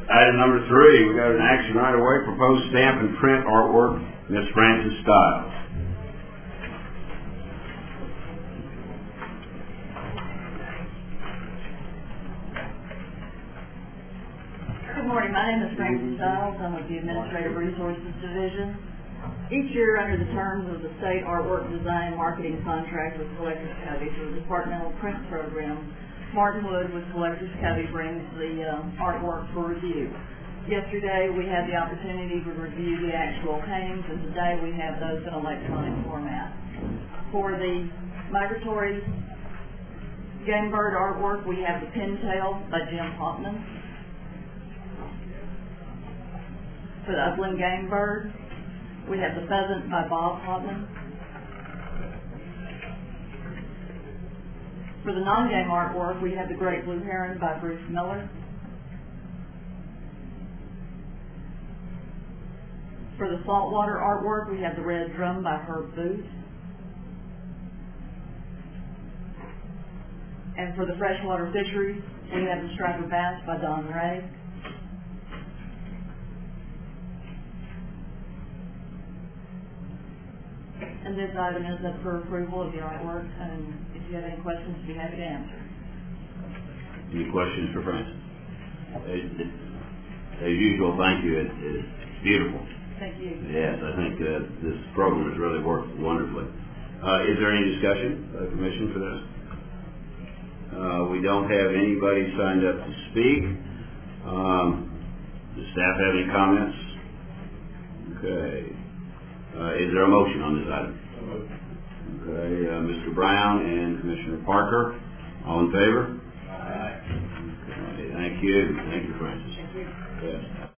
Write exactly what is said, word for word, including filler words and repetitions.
Item number three, we got an action right away, proposed stamp and print artwork, Miss Frances Stiles. Good morning, my name is Frances Stiles. I'm with the Administrative Resources Division. Each year, under the terms of the State Artwork Design Marketing Contract with Collectors Covey through the Departmental Print Program, Martin Wood with Collectors Covey brings the um, artwork for review. Yesterday, we had the opportunity to review the actual paintings, and today we have those in electronic format. For the migratory game bird artwork, we have the pintail by Jim Hoffman. For the upland game bird, we have the pheasant by Bob Hoffman. For the non-game artwork, we have the great blue heron by Bruce Miller. For the saltwater artwork, we have the red drum by Herb Booth. And for the freshwater fisheries, we have the striper bass by Don Ray. And this item is up for approval of the artwork, and if you have any questions, I'd be happy to answer. Any questions for Frances? As, as usual, thank you. It, it's beautiful. Thank you. Yes, I think uh, this program has really worked wonderfully. Uh, is there any discussion by the Commission for this? Uh, we don't have anybody signed up to speak. Um, does staff have any comments? Okay. Uh, is there a motion on this item? Okay, uh, Mister Brown and Commissioner Parker, all in favor? Aye. Okay, thank you. Thank you, Frances. Thank you. Yes.